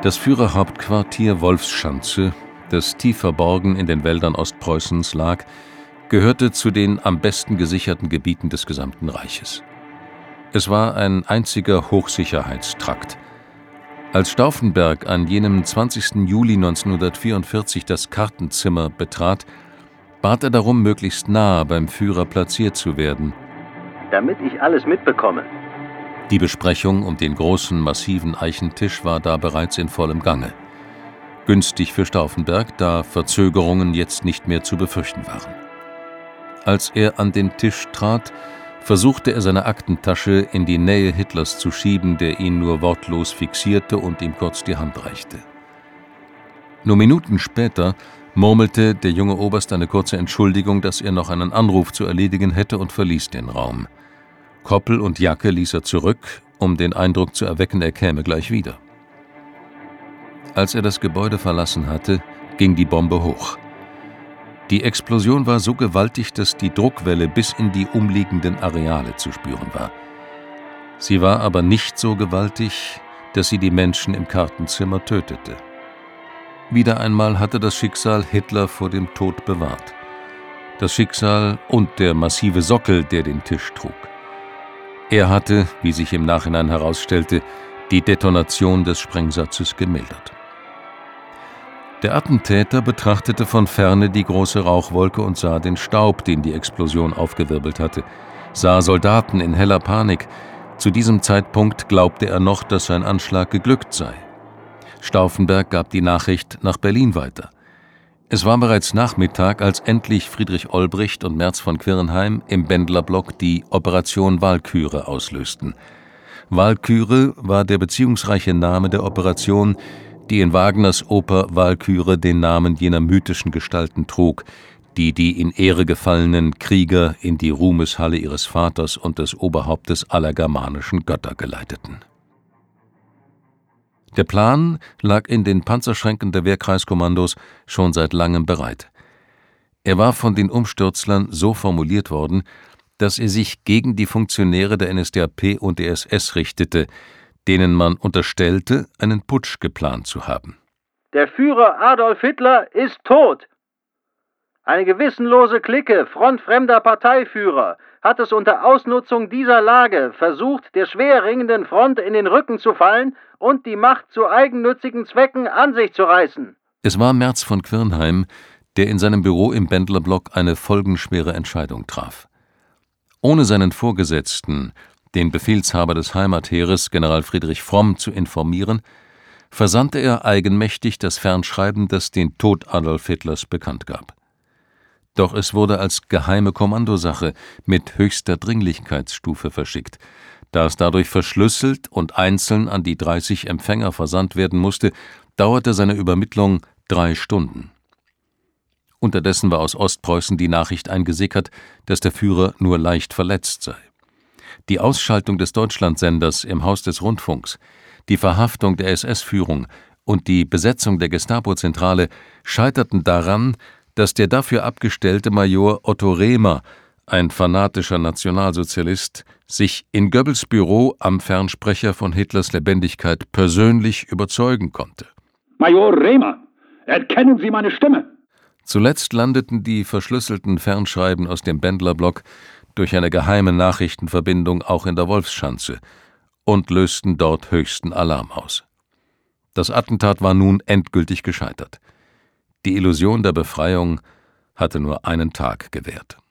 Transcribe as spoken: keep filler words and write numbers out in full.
Das Führerhauptquartier Wolfschanze, das tief verborgen in den Wäldern Ostpreußens lag, gehörte zu den am besten gesicherten Gebieten des gesamten Reiches. Es war ein einziger Hochsicherheitstrakt. Als Stauffenberg an jenem zwanzigsten Juli neunzehnhundertvierundvierzig das Kartenzimmer betrat, bat er darum, möglichst nahe beim Führer platziert zu werden. Damit ich alles mitbekomme. Die Besprechung um den großen, massiven Eichentisch war da bereits in vollem Gange. Günstig für Stauffenberg, da Verzögerungen jetzt nicht mehr zu befürchten waren. Als er an den Tisch trat, versuchte er seine Aktentasche in die Nähe Hitlers zu schieben, der ihn nur wortlos fixierte und ihm kurz die Hand reichte. Nur Minuten später murmelte der junge Oberst eine kurze Entschuldigung, dass er noch einen Anruf zu erledigen hätte, und verließ den Raum. Koppel und Jacke ließ er zurück, um den Eindruck zu erwecken, er käme gleich wieder. Als er das Gebäude verlassen hatte, ging die Bombe hoch. Die Explosion war so gewaltig, dass die Druckwelle bis in die umliegenden Areale zu spüren war. Sie war aber nicht so gewaltig, dass sie die Menschen im Kartenzimmer tötete. Wieder einmal hatte das Schicksal Hitler vor dem Tod bewahrt. Das Schicksal und der massive Sockel, der den Tisch trug. Er hatte, wie sich im Nachhinein herausstellte, die Detonation des Sprengsatzes gemildert. Der Attentäter betrachtete von ferne die große Rauchwolke und sah den Staub, den die Explosion aufgewirbelt hatte, sah Soldaten in heller Panik. Zu diesem Zeitpunkt glaubte er noch, dass sein Anschlag geglückt sei. Stauffenberg gab die Nachricht nach Berlin weiter. Es war bereits Nachmittag, als endlich Friedrich Olbricht und Merz von Quirnheim im Bendlerblock die Operation Walküre auslösten. Walküre war der beziehungsreiche Name der Operation, die in Wagners Oper Walküre den Namen jener mythischen Gestalten trug, die die in Ehre gefallenen Krieger in die Ruhmeshalle ihres Vaters und des Oberhauptes aller germanischen Götter geleiteten. Der Plan lag in den Panzerschränken der Wehrkreiskommandos schon seit langem bereit. Er war von den Umstürzlern so formuliert worden, dass er sich gegen die Funktionäre der N S D A P und der S S richtete, denen man unterstellte, einen Putsch geplant zu haben. Der Führer Adolf Hitler ist tot. Eine gewissenlose Clique frontfremder Parteiführer hat es unter Ausnutzung dieser Lage versucht, der schwer ringenden Front in den Rücken zu fallen und die Macht zu eigennützigen Zwecken an sich zu reißen. Es war Merz von Quirnheim, der in seinem Büro im Bendlerblock eine folgenschwere Entscheidung traf. Ohne seinen Vorgesetzten, den Befehlshaber des Heimatheeres, General Friedrich Fromm, zu informieren, versandte er eigenmächtig das Fernschreiben, das den Tod Adolf Hitlers bekannt gab. Doch es wurde als geheime Kommandosache mit höchster Dringlichkeitsstufe verschickt. Da es dadurch verschlüsselt und einzeln an die dreißig Empfänger versandt werden musste, dauerte seine Übermittlung drei Stunden. Unterdessen war aus Ostpreußen die Nachricht eingesickert, dass der Führer nur leicht verletzt sei. Die Ausschaltung des Deutschlandsenders im Haus des Rundfunks, die Verhaftung der S S-Führung und die Besetzung der Gestapo-Zentrale scheiterten daran, dass der dafür abgestellte Major Otto Rehmer, ein fanatischer Nationalsozialist, sich in Goebbels Büro am Fernsprecher von Hitlers Lebendigkeit persönlich überzeugen konnte. Major Rehmer, erkennen Sie meine Stimme? Zuletzt landeten die verschlüsselten Fernschreiben aus dem Bendlerblock durch eine geheime Nachrichtenverbindung auch in der Wolfschanze und lösten dort höchsten Alarm aus. Das Attentat war nun endgültig gescheitert. Die Illusion der Befreiung hatte nur einen Tag gewährt.